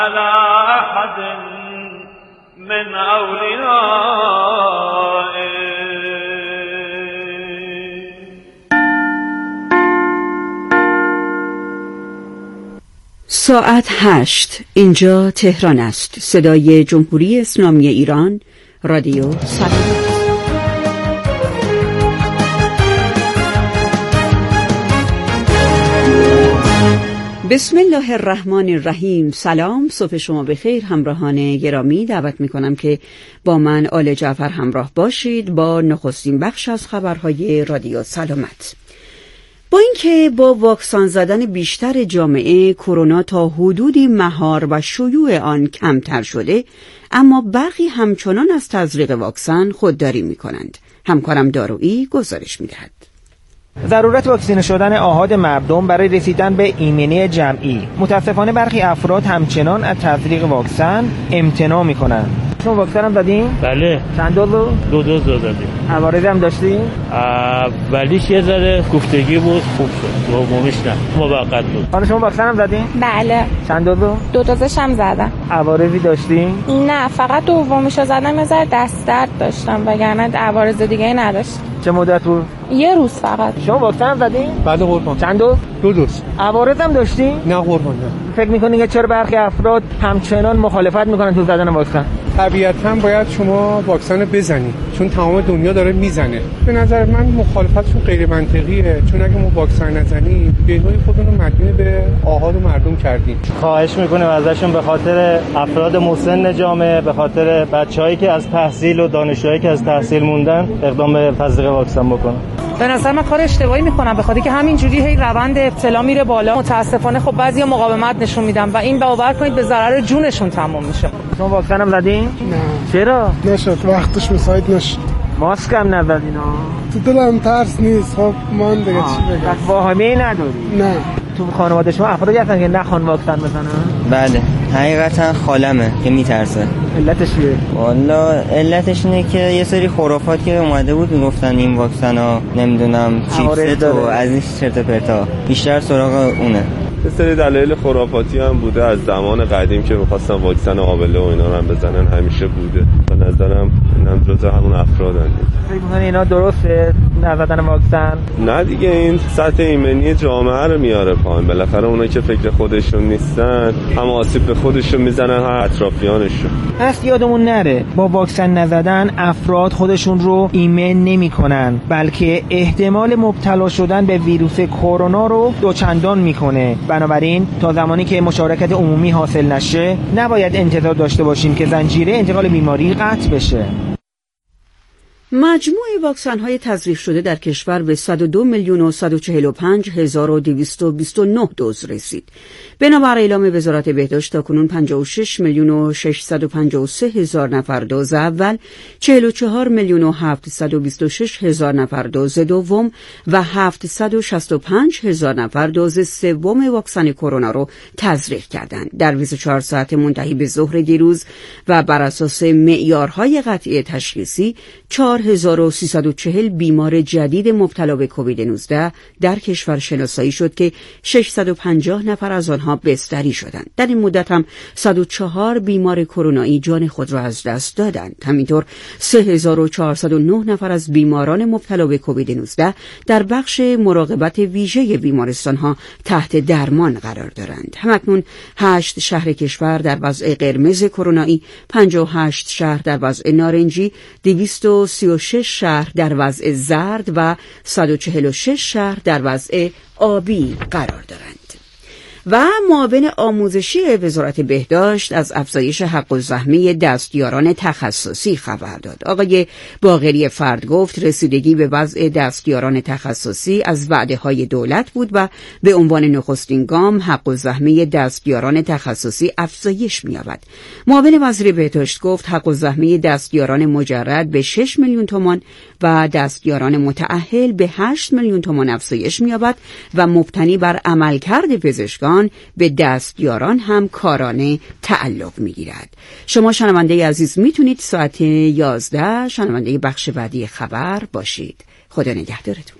على أحد من أوليائه. ساعت 8. اینجا تهران است. صدای جمهوری اسلامی ایران، رادیو سلامت. بسم الله الرحمن الرحیم. سلام، صبح شما بخیر همراهان گرامی. دعوت میکنم که با من آل جعفر همراه باشید با نخستین بخش از خبرهای رادیو سلامت. با اینکه با واکسن زدن بیشتر جامعه کرونا تا حدودی مهار و شیوع آن کمتر شده، اما برخی همچنان از تزریق واکسن خودداری میکنند. همکارم دارویی گزارش میدهد. ضرورت واکسینه شدن آحاد مردم برای رسیدن به ایمنی جمعی. متاسفانه برخی افراد همچنان از تزریق واکسن امتناع میکنند. شما واکسن هم زدین؟ بله. چند دوز؟ 2 دوز زدیم. عوارض هم داشتین؟ اولیش یه ذره گفتگی بود، خوب شد. دومیش نه، موقت بود. حالا شما واکسن هم زدین؟ بله. چند دوز؟ 2 دوزش هم زدم. عوارضی داشتین؟ نه، فقط دومیشو زدم، یه ذره دست درد داشتم وگرنه عوارض دیگه نداشتم. چه مدت بود؟ یه روز فقط. شما واکسن هم زدین؟ بله قربان. چند دوز؟ 2 دوز. عوارض هم داشتین؟ نه قربان نه. فکر میکنین که چرا برخی افراد همچنان مخالفت میکنن تو زدن واکسن؟ طبیعتاً باید شما واکسن بزنید، چون تمام دنیا داره میزنه. به نظر من مخالفتشون غیر منطقیه، چون اگه ما واکسن نزنیم به نوعی خودمون رو مدیون به آحاد مردم کردیم. خواهش میکنیم ازشون به خاطر افراد مسن جامعه، به خاطر بچه‌هایی که از تحصیل و دانشجوهایی که از تحصیل موندن اقدام به تزریق واکسن بکنن. به نظر من کار اشتباهی میکنم، به خاطر که همینجوری هی روند ابتلا میره بالا. متاسفانه خب بعضیا مقاومت نشون میدن و این باور کنید به ضرر جونشون تموم میشه. شما واکسن هم زدین؟ نه. چرا؟ نشد، وقتش مساعد نشد. ماسک هم نزدین ها؟ تو دلم ترس نیست. خب من دیگه چی بگم؟ واهمه‌ای نداری؟ نه. تو خانواده شما افرادی هستن که نخوان واکسن بزنن؟ بله، حقیقتا خالمه که میترسه. علتش چیه؟ والا علتش اینه که یه سری خرافات که اومده بود میگفتن این واکسن ها نمیدونم چیپست و از این چرت و پرتا، بیشتر سراغ اونه. یه سری دلایل خرافاتی هم بوده از زمان قدیم که می‌خواستن واکسن آبله و اینا رو هم بزنن، همیشه بوده. به نظرم اینا جزء همون افرادن. فکر می‌کنی اینا درسته نزدن واکسن؟ نه دیگه، این سطح ایمنی جامعه رو میاره پایین. بالاخره اونایی که فکر خودشون نیستن هم آسیب به خودشون میزنن هم اطرافیانشون. پس یادمون نره با واکسن نزدن افراد خودشون رو ایمن نمی‌کنن، بلکه احتمال مبتلا شدن به ویروس کرونا رو دوچندان می‌کنه. بنابراین تا زمانی که مشارکت عمومی حاصل نشه نباید انتظار داشته باشیم که زنجیره انتقال بیماری قطع بشه. مجموع واکسن‌های تزریق شده در کشور به 102,145,229 دوز رسید. بنابر اعلام وزارت بهداشت تاکنون 56,653,000 نفر دوز اول، 44,726,000 نفر دوز دوم و 765,000 نفر دوز سوم واکسن کرونا رو تزریق کردند. در 24 ساعت منتهی به ظهر دیروز و بر اساس معیارهای قطعی تشخیصی 4,340 بیمار جدید مبتلا به کووید 19 در کشور شناسایی شد که 650 نفر از آنها بستری شدند. در این مدت هم 104 بیمار کرونایی جان خود را از دست دادند. همینطور 3,409 نفر از بیماران مبتلا به کووید 19 در بخش مراقبت ویژه بیمارستان‌ها تحت درمان قرار دارند. همکنون 8 شهر کشور در وضع قرمز کرونایی، 58 شهر در وضع نارنجی، 236 شهر در وضع زرد و 146 شهر در وضع آبی قرار دارند. و معاون آموزشی وزارت بهداشت از افزایش حق الزحمه دستیاران تخصصی خبر داد. آقای باقری فرد گفت رسیدگی به وضع دستیاران تخصصی از وعده‌های دولت بود و به عنوان نخستین گام حق الزحمه دستیاران تخصصی افزایش می‌یابد. معاون وزیر بهداشت گفت حق الزحمه دستیاران مجرد به 6 میلیون تومان و دستیاران متأهل به 8 میلیون تومان افزایش می‌یابد و مبتنی بر عملکرد پزشکان به دستیاران هم کارانه تعلق می‌گیرد. شما شنونده عزیز میتونید ساعت 11 شنونده بخش بعدی خبر باشید. خدا نگهدارتون.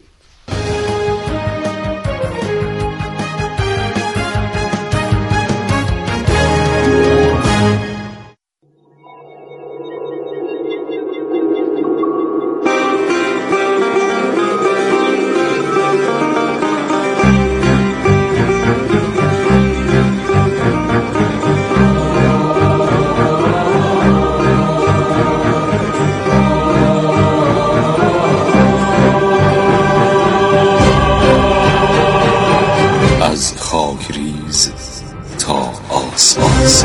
عزیز.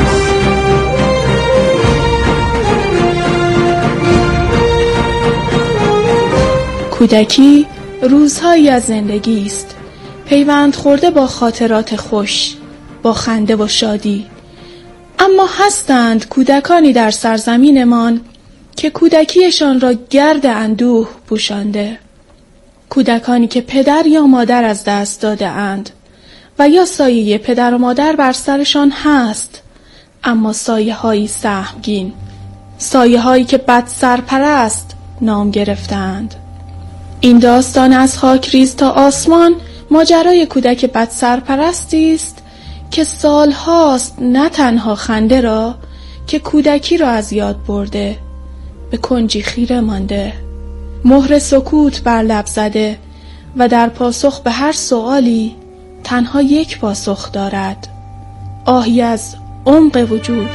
کودکی روزهایی از زندگی است، پیوند خورده با خاطرات خوش، با خنده و شادی. اما هستند کودکانی در سرزمینمان که کودکیشان را گرد اندوه پوشانده. کودکانی که پدر یا مادر از دست داده اند و یا سایه پدر و مادر بر سرشان هست، اما سایه هایی سهمگین، سایه هایی که بد سرپرست نام گرفتند. این داستان از خاکریز تا آسمان ماجرای کودک بد سرپرستی است که سالهاست نه تنها خنده را که کودکی را از یاد برده، به کنجی خیره مانده، مهر سکوت بر لب زده و در پاسخ به هر سؤالی تنها یک پاسخ دارد: آهی از عمق وجود.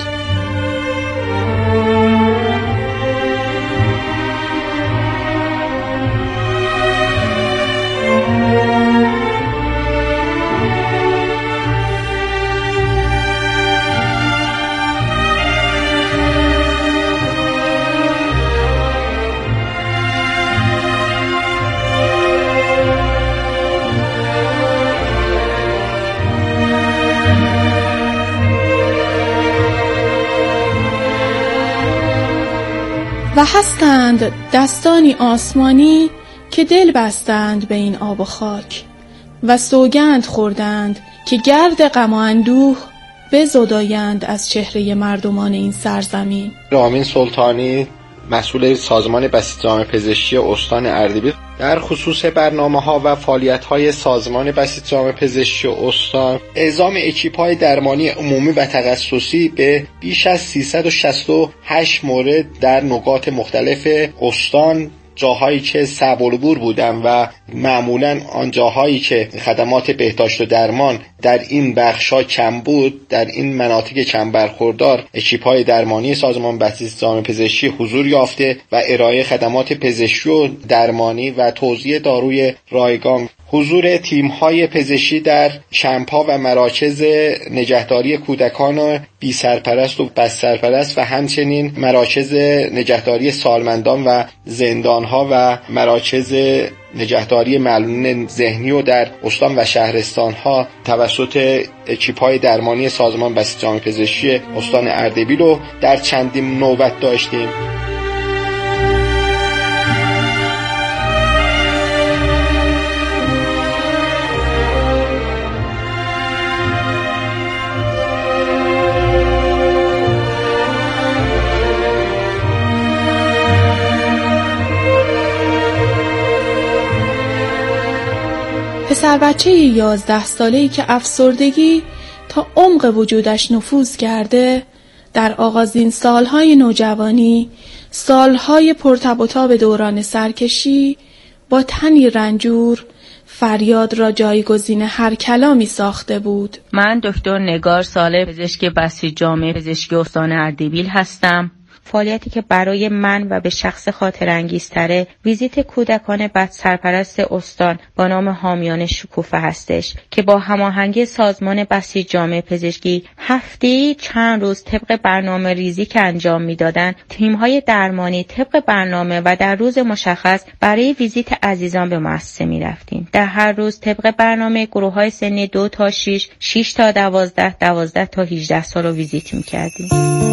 و هستند دستانی آسمانی که دل بستند به این آب و خاک و سوگند خوردند که گرد غم و اندوه بزدایند از چهره مردمان این سرزمین. رامین سلطانی، مسئول سازمان بسیج‌جامع پزشکی استان اردبیل، در خصوص برنامه‌ها و فعالیت‌های سازمان بسیج‌جامع پزشکی استان، اعزام اکیپ‌های درمانی عمومی و تخصصی به بیش از 368 مورد در نقاط مختلف استان، جاهایی که صعب‌العبور بودن و معمولاً آن جاهایی که خدمات بهداشت و درمان در این بخش‌ها کم بود، در این مناطق کم برخوردار، اکیپ‌های درمانی سازمان بسیج‌جامع پزشکی حضور یافته و ارائه خدمات پزشکی و درمانی و توزیع داروی رایگان. حضور تیم‌های پزشکی در کمپ‌ها و مراکز نگهداری کودکان بی سرپرست و بس سرپرست و همچنین مراکز نگهداری سالمندان و زندان‌ها و مراکز نگهداری معلولین ذهنی و در استان و شهرستان‌ها توسط اکیپ‌های درمانی سازمان بسیج‌جامع پزشکی استان اردبیل رو در چندین نوبت داشتیم. پسر بچه 11 ساله‌ای که افسردگی تا عمق وجودش نفوذ کرده، در آغازین سالهای نوجوانی، سالهای پرتب و تاب دوران سرکشی، با تنی رنجور فریاد را جایگزین هر کلامی ساخته بود. من دکتر نگار صالح، پزشک بسیج‌جامع پزشکی استان اردبیل هستم. فعالیتی که برای من و به شخص خاطرانگیزتره ویزیت کودکان بد سرپرست استان با نام حامیان شکوفه هستش که با هماهنگی سازمان بسیج‌جامع پزشکی هفته‌ای چند روز طبق برنامه ریزی که انجام میدادن، تیم‌های درمانی طبق برنامه و در روز مشخص برای ویزیت عزیزان به مؤسسه می‌رفتیم. در هر روز طبق برنامه گروه‌های سنی 2 تا 6، 6 تا 12، 12 تا 18 سال رو ویزیت می‌کردیم.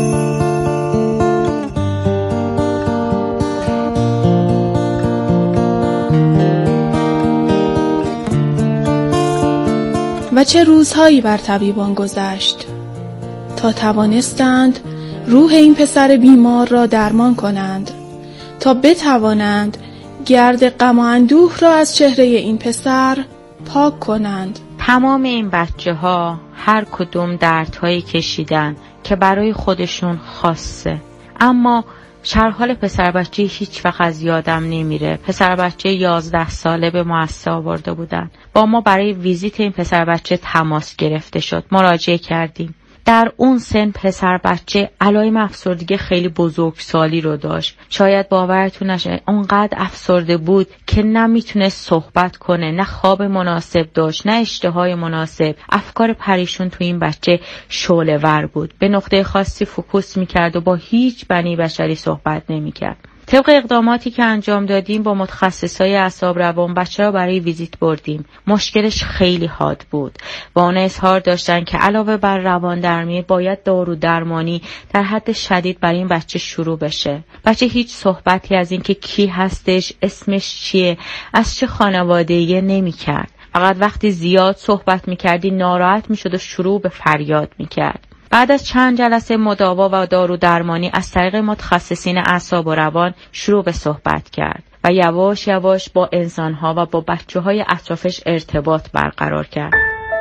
و چه روزهایی بر طبیبان گذشت تا توانستند روح این پسر بیمار را درمان کنند، تا بتوانند گرد غم و اندوه را از چهره این پسر پاک کنند. تمام این بچه‌ها هر کدوم دردهایی کشیدن که برای خودشون خاصه، اما شرحال پسر بچه هیچ وقت از یادم نمیره. پسر بچه 11 ساله به مؤسسه آورده بودن. با ما برای ویزیت این پسر بچه تماس گرفته شد. مراجعه کردیم. در اون سن پسر بچه علائم افسردگی خیلی بزرگسالی رو داشت. شاید باورتون نشه اونقدر افسرده بود که نمیتونه صحبت کنه، نه خواب مناسب داشت، نه اشتهای مناسب. افکار پریشون تو این بچه شعله‌ور بود. به نقطه خاصی فوکوس میکرد و با هیچ بنی بشری صحبت نمیکرد. طبق اقداماتی که انجام دادیم با متخصصای اعصاب روان بچه را برای ویزیت بردیم. مشکلش خیلی حاد بود و اون اظهار داشتن که علاوه بر روان درمانی باید دارو درمانی در حد شدید برای این بچه شروع بشه. بچه هیچ صحبتی از این که کی هستش، اسمش چیه، از چه خانواده‌ای نمی‌کرد. فقط وقتی زیاد صحبت می‌کردی ناراحت می‌شد و شروع به فریاد می‌کرد. بعد از چند جلسه مداوا و دارو درمانی از طریق متخصصین اعصاب و روان شروع به صحبت کرد و یواش یواش با انسان‌ها و با بچه‌های اطرافش ارتباط برقرار کرد.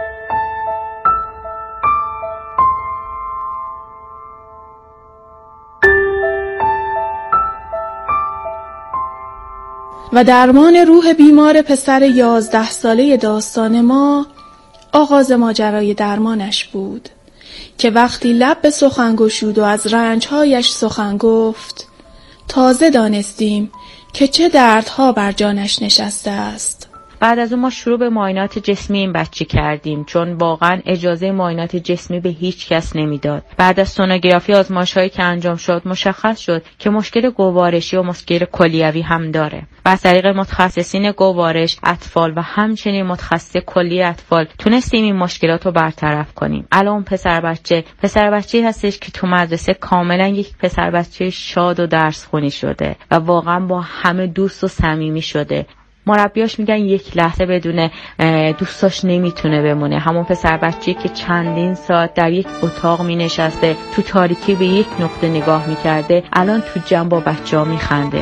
و درمان روح بیمار پسر 11 ساله داستان ما آغاز ماجرای درمانش بود که وقتی لب به سخن گشود و از رنجهایش سخن گفت تازه دانستیم که چه دردها بر جانش نشسته است. بعد از اون ما شروع به معاینات جسمی این بچه کردیم چون واقعا اجازه معاینات جسمی به هیچ کس نمیداد. بعد از سونوگرافی آزمایش‌هایی که انجام شد مشخص شد که مشکل گوارشی و مشکل کلیوی هم داره و از طریق متخصصین گوارش اطفال و همچنین متخصص کلی اطفال تونستیم این مشکلات رو برطرف کنیم. الان پسر بچه‌ای هستش که تو مدرسه کاملا یک پسر بچه شاد و درس خونی شده و واقعا با همه دوست و صمیمی شده. مربیاش میگن یک لحظه بدون دوستاش نمیتونه بمونه. همون پسر بچه‌ای که چندین ساعت در یک اتاق مینشسته تو تاریکی به یک نقطه نگاه میکرده الان تو جمع با بچه‌ها میخنده.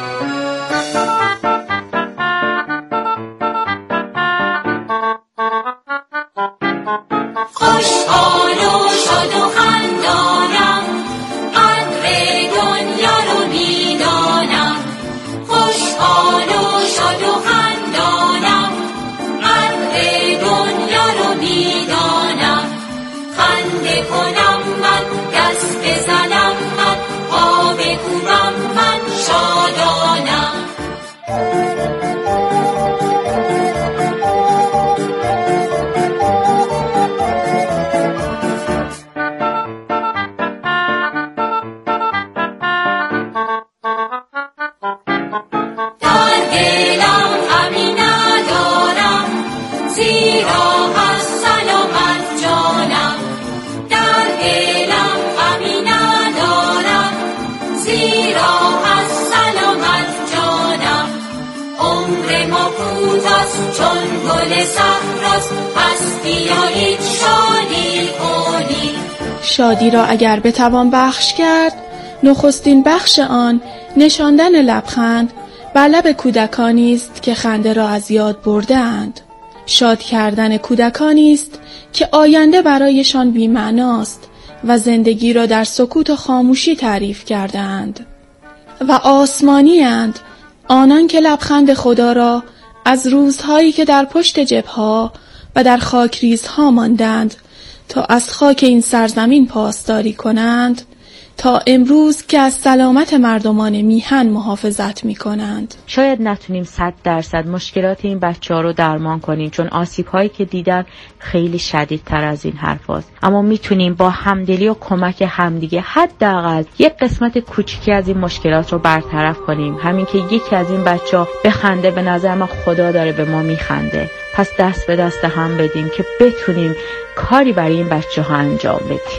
شادی را اگر بتوان بخش کرد، نخستین بخش آن نشاندن لبخند بر لب کودکانی است که خنده را از یاد برده‌اند. شاد کردن کودکانی است که آینده برایشان بی‌معناست و زندگی را در سکوت و خاموشی تعریف کردند. و آسمانی اند آنان که لبخند خدا را از روزهایی که در پشت جبه‌ها و در خاکریزها ماندند تا از خاک این سرزمین پاسداری کنند تا امروز که از سلامت مردمان میهن محافظت می کنند. شاید نتونیم 100% مشکلات این بچه ها رو درمان کنیم چون آسیب هایی که دیدن خیلی شدیدتر از این حرف هست. اما میتونیم با همدلی و کمک همدیگه حداقل یک قسمت کوچیکی از این مشکلات رو برطرف کنیم. همین که یکی از این بچه ها بخنده به نظر من خدا داره به ما میخنده. پس دست به دست هم بدیم که بتونیم کاری برای این بچه ها انجام بدیم.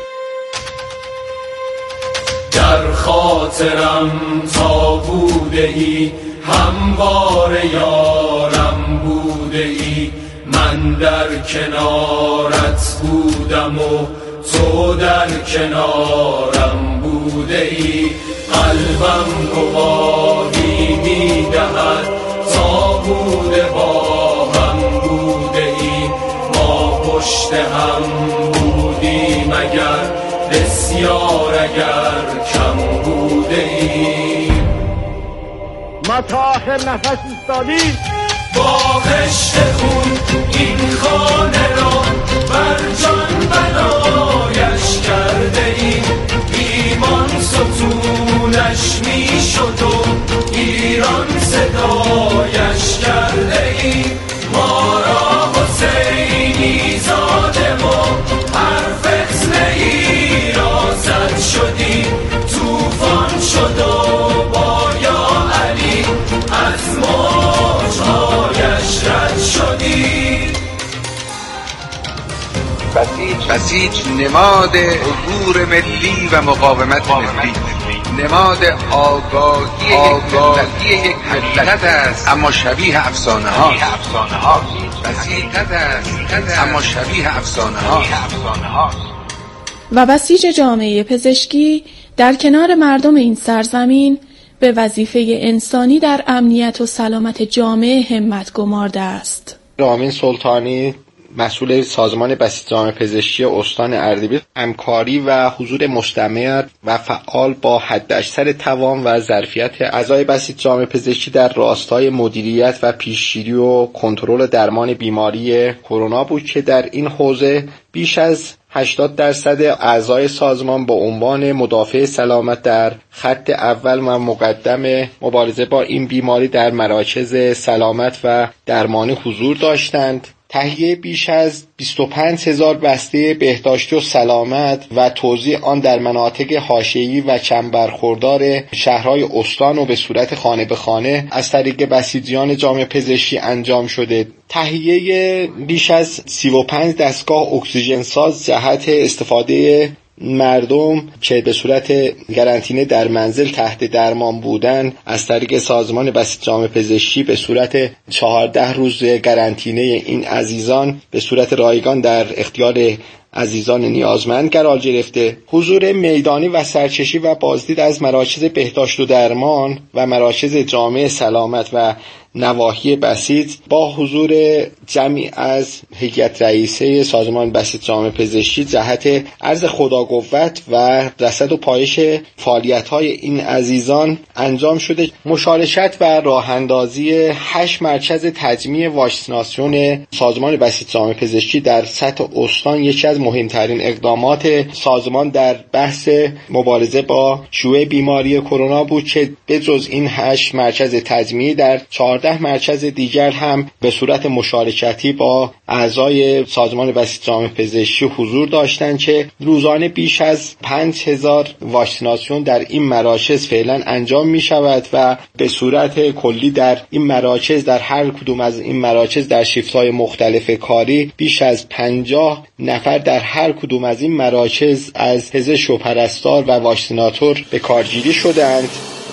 در خاطرم تا بوده ای هموار یارم بوده ای من در کنارت بودم و تو در کنارم بوده ای قلبم گواهی میدهد تا بوده با هم بوده ای ما پشت هم بودیم اگر بسیار اگر کم بوده ایم ما تا آخر نفس ایستادیم با خشت خون این خانه را بر جان بنایش کرده ای، ایمان ستونش می شد و ایران صدایش کرده ای. ما را حسینی زاده و هر فتنه ای را زد شدی، توفان شد و با یا علی از موجهایش رد شدی. بسیج نماد عبور ملی و مقاومت ملی، نماد آگاهی یک ملت است اما شبیه افسانه ها. اما شبیه افسانه ها. و بسیج جامعه پزشکی در کنار مردم این سرزمین به وظیفه انسانی در امنیت و سلامت جامعه همت گمارده است. رامین سلطانی مسئول سازمان بسیج جامعه پزشکی استان اردبیل همکاری و حضور مستمر و فعال با حداکثر توان و ظرفیت اعضای بسیج جامعه پزشکی در راستای مدیریت و پیشگیری و کنترل درمان بیماری کرونا بود که در این حوزه بیش از 80% اعضای سازمان با عنوان مدافع سلامت در خط اول و مقدم مبارزه با این بیماری در مراکز سلامت و درمانی حضور داشتند. تهیه بیش از 25,000 بسته بهداشتی و سلامت و توزیع آن در مناطق حاشیه‌ای و کم برخوردار شهرهای استان و به صورت خانه به خانه از طریق بسیجیان جامعه پزشکی انجام شده. تهیه بیش از 35 دستگاه اکسیژن ساز جهت استفاده مردم که به صورت قرنطینه در منزل تحت درمان بودن از طریق سازمان بسیج جامعه پزشکی به صورت 14 روز قرنطینه این عزیزان به صورت رایگان در اختیار عزیزان نیازمند قرار گرفته. حضور میدانی و سرچشی و بازدید از مراکز بهداشت و درمان و مراکز جامعه سلامت و نواحی بسیج با حضور جمعی از هیئت رئیسه سازمان بسیج جامعه پزشکی جهت عرض خداقوت و رصد و پایش فعالیت‌های این عزیزان انجام شده. مشارکت و راه‌اندازی 8 مرکز تجمیع واکسیناسیون سازمان بسیج جامعه پزشکی در سطح استان یکی از مهمترین اقدامات سازمان در بحث مبارزه با شیوع بیماری کرونا بود که به جز این 8 مرکز تجمیعی در 14 مرکز دیگر هم به صورت مشارکتی با اعضای سازمان بسیج جامعه پزشکی حضور داشتند که روزانه بیش از 5,000 واکسیناسیون در این مراکز فعلا انجام می شود و به صورت کلی در این مراکز در هر کدوم از این مراکز در شیفت‌های مختلف کاری بیش از 50 نفر در هر کدوم از این مراکز از پزشک و پرستار و واکسیناتور به کارگیری شدند.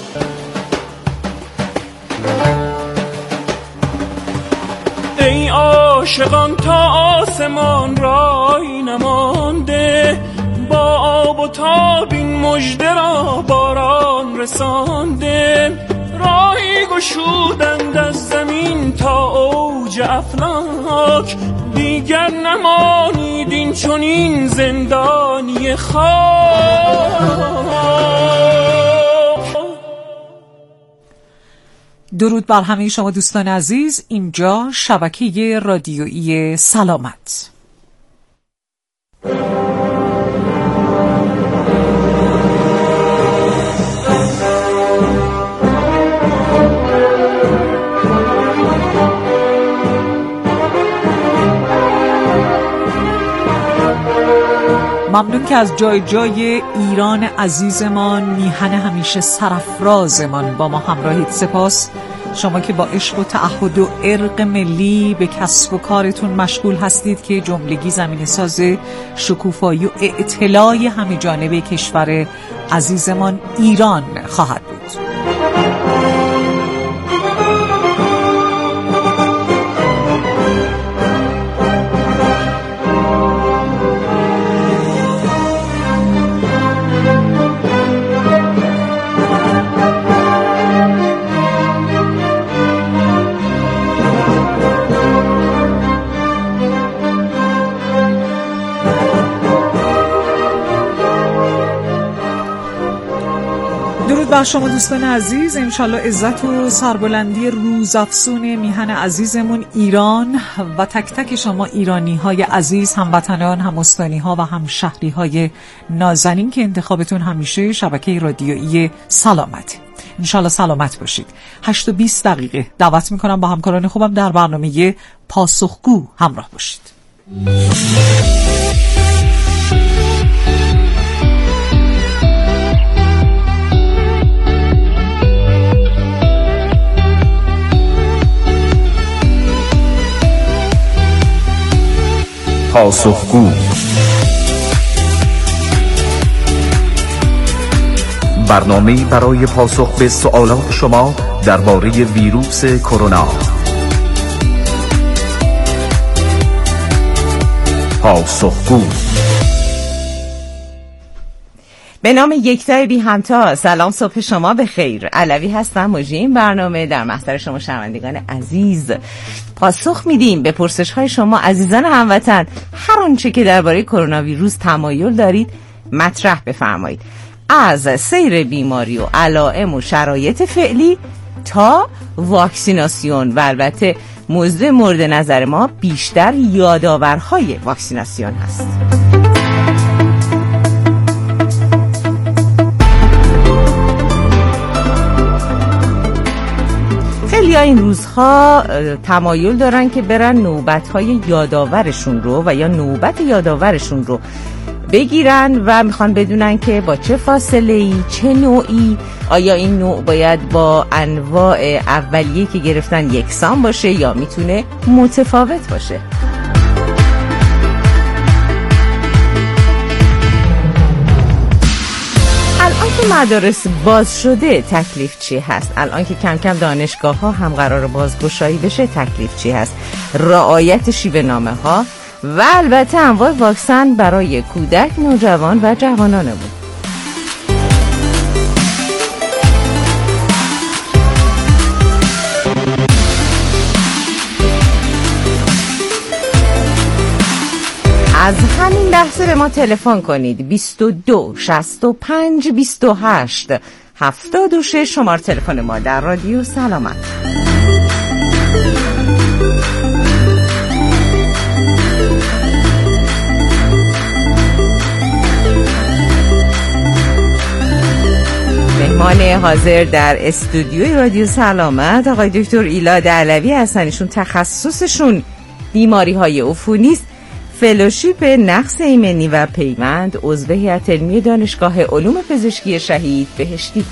ای عاشقان تا آسمان رای نمانده، با آب و تاب این مژده را باران رسانده. راهی گشودند از زمین تا اوج افلاک، دیگر نمانید این چنین زندانی خاک. درود بر همه شما دوستان عزیز، اینجا شبکه رادیویی سلامت. ممنون که از جای جای ایران عزیزمان، میهن همیشه سرافرازمان با ما همراهید. سپاس شما که با عشق و تعهد و ارق ملی به کسب و کارتون مشغول هستید که جملگی زمینه ساز شکوفایی و اطلاع همه جانبه کشور عزیزمان ایران خواهد بود. درود بر شما دوستان عزیز. انشالله عزت و سربلندی روزافزون میهن عزیزمون ایران و تک تک شما ایرانی های عزیز، هموطنان، هم‌استانی ها و همشهری های نازنین که انتخابتون همیشه شبکه رادیویی سلامت. انشالله سلامت باشید. 8:20 دقیقه دعوت میکنم با همکاران خوبم در برنامه پاسخگو همراه باشید. پاسخگو، برنامه‌ای برای پاسخ به سوالات شما درباره ویروس کرونا. پاسخگو. به نام یکتای بی همتا. سلام، صبح شما بخیر. علوی هستم، مجری این برنامه. در محضر شما شنوندگان عزیز پاسخ میدیم به پرسش های شما عزیزان هموطن. هر آنچه که درباره کرونا ویروس تمایل دارید مطرح بفرمایید، از سیر بیماری و علائم و شرایط فعلی تا واکسیناسیون، و البته موضوع مورد نظر ما بیشتر یادآورهای واکسیناسیون هست. خیلی این روزها تمایل دارن که برن نوبت‌های یادآورشون رو و یا نوبت یادآورشون رو بگیرن و میخوان بدونن که با چه فاصله‌ای، چه نوعی، آیا این نوع باید با انواع اولیه‌ای که گرفتن یکسان باشه یا میتونه متفاوت باشه. الان که مدارس باز شده تکلیف چی هست؟ الان که کم کم دانشگاه ها هم قرار بازگشایی بشه تکلیف چی هست؟ رعایت شیوه نامه ها و البته انواع واکسن برای کودک، نوجوان و جوانانمون. از همین لحظه به ما تلفن کنید. 22 65 28 76 شماره تلفن ما در رادیو سلامت. مهمان حاضر در استودیوی رادیو سلامت آقای دکتر ایلاد علوی هستن. ایشون تخصصشون بیماری های عفونی است. فلوشیپ نقص ایمنی و پیوند، عضو هیئت علمی دانشگاه علوم پزشکی شهید بهشتی.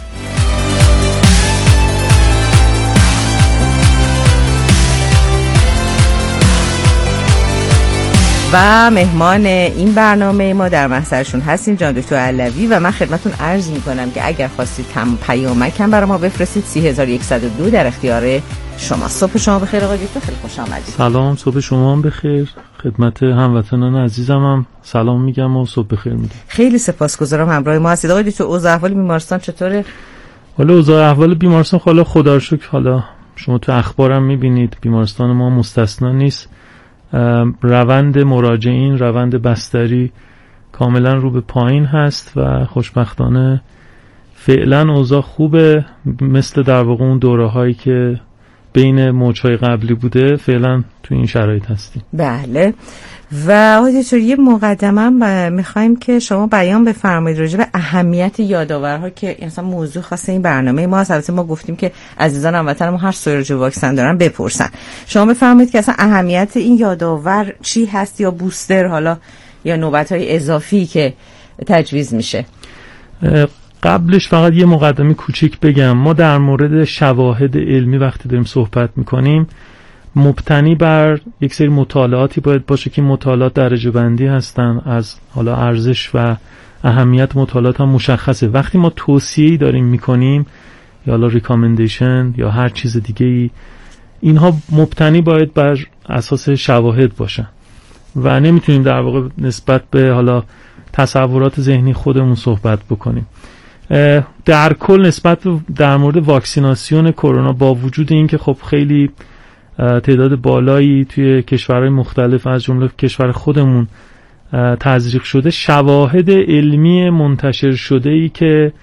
و مهمان این برنامه ما در محضرشون هستیم جان دکتر علوی و من خدمتون عرض میکنم که اگر خواستید پیامکم برای ما بفرستید 3102 در اختیار شما. صبح شما بخیر آقای دکتر، خیلی خوش آمدید. سلام، صبح شما هم بخیر. خدمت هموطنان عزیزم هم سلام میگم و صبح بخیر میگم. خیلی سپاسگزارم همراه ما هستید. آقای دکتر اوضاع احوال بیمارستان چطوره؟ حالا اوضاع احوال بیمارستان حالا خدا رو شکر، حالا شما تو اخبارم میبینید بیمارستان ما مستثنا نیست. روند مراجعین، روند بستری کاملا رو به پایین هست و خوشبختانه فعلا اوضاع خوبه، مثل در واقع اون دوره هایی که بین موجهای قبلی بوده فعلا تو این شرایط هستیم. بله. و آقای دکتر یه مقدمه میخوایم که شما بیان بفرمایید راجع به اهمیت یادآورها که مثلا موضوع خاص این برنامه ما. البته ما گفتیم که عزیزان هموطن ما هر سوی راجع به واکسن دارن بپرسن. شما بفرمایید که اصلا اهمیت این یادآور چی هست، یا بوستر حالا یا نوبت‌های اضافی که تجویز میشه؟ قبلش فقط یه مقدمه کوچیک بگم. ما در مورد شواهد علمی وقتی داریم صحبت میکنیم مبتنی بر یک سری مطالعاتی باید باشه که مطالعات درجه بندی هستن، از حالا ارزش و اهمیت مطالعات هم مشخصه. وقتی ما توصیه‌ای داریم میکنیم یا حالا ریکامندیشن یا هر چیز دیگه ای، اینها مبتنی باید بر اساس شواهد باشن و نمیتونیم در واقع نسبت به حالا تصورات ذهنی خودمون صحبت بکنیم. در کل نسبت در مورد واکسیناسیون کرونا، با وجود اینکه خب خیلی تعداد بالایی توی کشورهای مختلف از جمله کشور خودمون تزریق شده، شواهد علمی منتشر شده ای که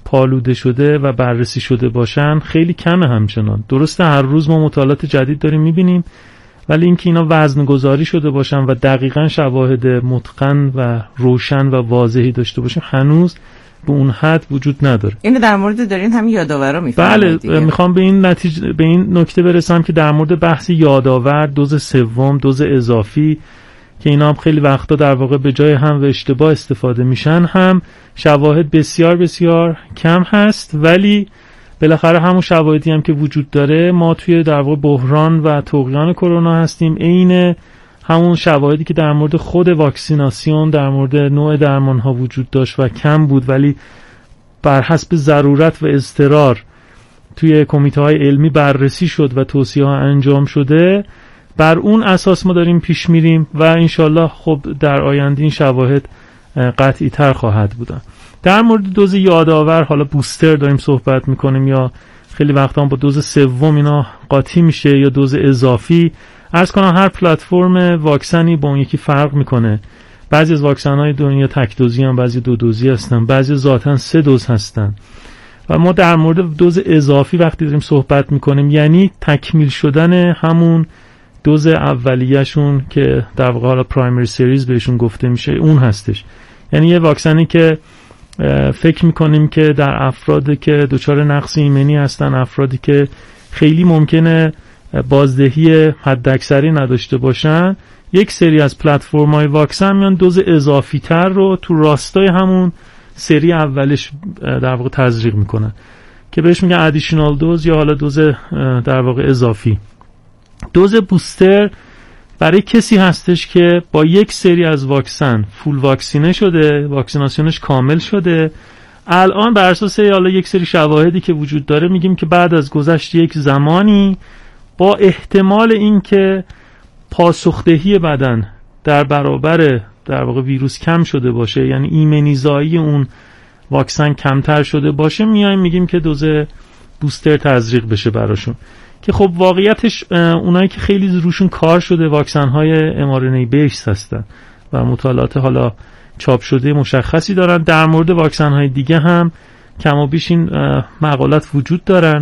پالوده شده و بررسی شده باشن خیلی کمه همچنان. درسته هر روز ما مطالعات جدید داریم میبینیم، ولی اینکه اینا وزن گذاری شده باشن و دقیقاً شواهد متقن و روشن و واضحی داشته باشن هنوز به اون حد وجود نداره. اینو در مورد دارین همین یادآورا میفرمایید. بله، میخوام به این نکته برسم که در مورد بحث یادآور، دوز سوم، دوز اضافی که اینا هم خیلی وقتا در واقع به جای هم و اشتباه استفاده میشن، هم شواهد بسیار بسیار کم هست، ولی بالاخره همون شواهدی هم که وجود داره، ما توی در واقع بحران و طغیان کرونا هستیم. عین همون شواهدی که در مورد خود واکسیناسیون در مورد نوع درمان ها وجود داشت و کم بود، ولی بر حسب ضرورت و اضطرار توی کمیته های علمی بررسی شد و توصیه ها انجام شده، بر اون اساس ما داریم پیش میریم و انشالله خب در آینده این شواهد قطعی تر خواهد بودن. در مورد دوز یادآور، حالا بوستر داریم صحبت میکنیم یا خیلی وقتا با دوز سوم اینا قاطی میشه یا دوز اضافی. عرض کنم هر پلتفرم واکسنی با اون یکی فرق میکنه. بعضی از واکسن‌های دنیا تک دوزی هم، بعضی دو دوزی هستن، بعضی ذاتاً 3 دوز هستن. و ما در مورد دوز اضافی وقتی داریم صحبت میکنیم یعنی تکمیل شدن همون دوز اولیه‌شون که در واقع حالا پرایمری سریز بهشون گفته میشه، اون هستش. یعنی یه واکسنی که فکر میکنیم که در افرادی که دچار نقص ایمنی هستن، افرادی که خیلی ممکنه بازدهی حداکثری نداشته باشن، یک سری از پلتفرم‌های واکسن میان دوز اضافی تر رو تو راستای همون سری اولش در واقع تزریق میکنن که بهش میگن ادیشنال دوز یا حالا دوز در واقع اضافی. دوز بوستر برای کسی هستش که با یک سری از واکسن فول واکسینه شده، واکسیناسیونش کامل شده. الان بر اساس حالا یک سری شواهدی که وجود داره میگیم که بعد از گذشت یک زمانی با احتمال اینکه پاسخدهی بدن در برابر در واقع ویروس کم شده باشه، یعنی ایمنیزایی اون واکسن کمتر شده باشه، میایم میگیم که دوز بوستر تزریق بشه براشون. که خب واقعیتش اونایی که خیلی روشون کار شده واکسن‌های mRNA بیس هستن و مطالعات حالا چاپ شده مشخصی دارن. در مورد واکسن‌های دیگه هم کم و بیش این مقالات وجود دارن.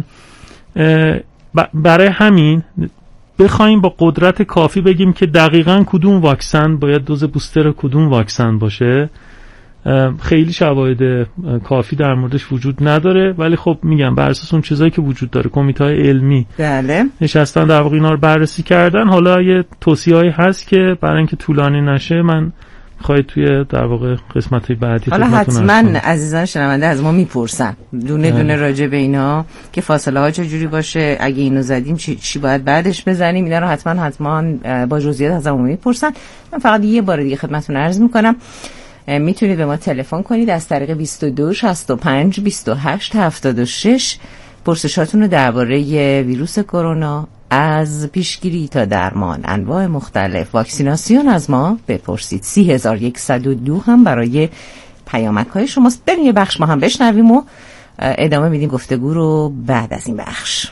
برای همین بخوایم با قدرت کافی بگیم که دقیقاً کدوم واکسن باید دوز بوستر کدوم واکسن باشه، خیلی شواهد کافی در موردش وجود نداره. ولی خب میگم بر اساس اون چیزایی که وجود داره کمیته‌های علمی بله نشستن در واقع اینا رو بررسی کردن. حالا یه توصیه‌ای هست که برای اینکه طولانی نشه من خواهید توی در واقع قسمت‌های بعدی حالا حتما عزیزان شنونده از ما میپرسن دونه دونه راجع به اینا که فاصله ها چجوری باشه، اگه اینو زدیم چی باید بعدش بزنیم، اینا رو حتما با جزئیات از ما میپرسن. من فقط یه بار دیگه خدمتتون عرض میکنم میتونید به ما تلفن کنید از طریق 22 65 28 76 پرسشاتون رو درباره ویروس کرونا از پیشگیری تا درمان، انواع مختلف، واکسیناسیون از ما بپرسید. 3102 هم برای پیامک‌های شماست. بریم یه بخش ما هم بشنویم و ادامه میدیم گفتگو رو بعد از این بخش.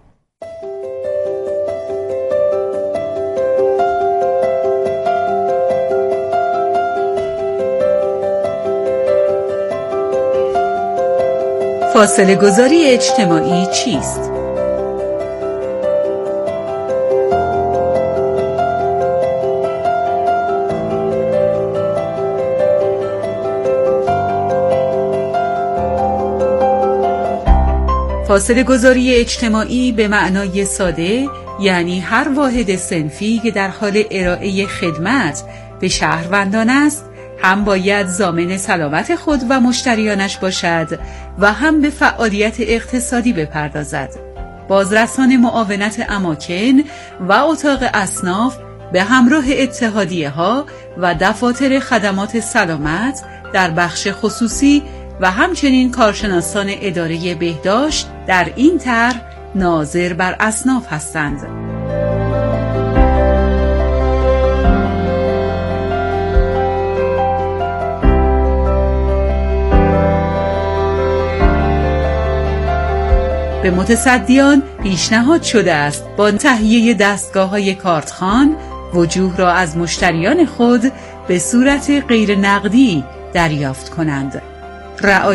فاصله گذاری اجتماعی چیست؟ فاصله گذاری اجتماعی به معنای ساده یعنی هر واحد صنفی که در حال ارائه خدمت به شهروندان است هم باید ضامن سلامت خود و مشتریانش باشد و هم به فعالیت اقتصادی بپردازد. بازرسان معاونت اماکن و اتاق اصناف به همراه اتحادیه ها و دفاتر خدمات سلامت در بخش خصوصی و همچنین کارشناسان اداره بهداشت در این طرح ناظر بر اصناف هستند. به متصدیان پیشنهاد شده است با تهیه دستگاه‌های کارتخوان وجوه را از مشتریان خود به صورت غیر نقدی دریافت کنند.